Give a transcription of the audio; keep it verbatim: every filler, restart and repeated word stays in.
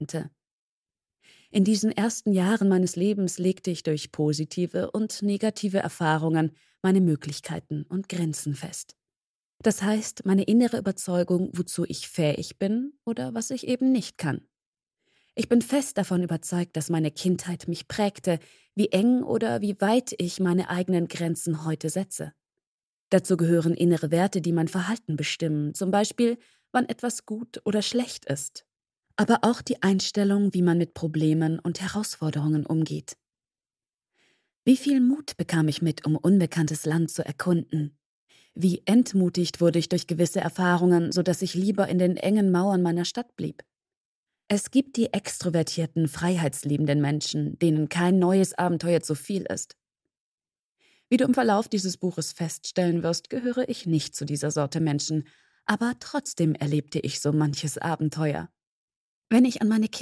konnte. In diesen ersten Jahren meines Lebens legte ich durch positive und negative Erfahrungen meine Möglichkeiten und Grenzen fest. Das heißt, meine innere Überzeugung, wozu ich fähig bin oder was ich eben nicht kann. Ich bin fest davon überzeugt, dass meine Kindheit mich prägte, wie eng oder wie weit ich meine eigenen Grenzen heute setze. Dazu gehören innere Werte, die mein Verhalten bestimmen, zum Beispiel, wann etwas gut oder schlecht ist. Aber auch die Einstellung, wie man mit Problemen und Herausforderungen umgeht. Wie viel Mut bekam ich mit, um unbekanntes Land zu erkunden? Wie entmutigt wurde ich durch gewisse Erfahrungen, sodass ich lieber in den engen Mauern meiner Stadt blieb? Es gibt die extrovertierten, freiheitsliebenden Menschen, denen kein neues Abenteuer zu viel ist. Wie du im Verlauf dieses Buches feststellen wirst, gehöre ich nicht zu dieser Sorte Menschen, aber trotzdem erlebte ich so manches Abenteuer. Wenn ich an meine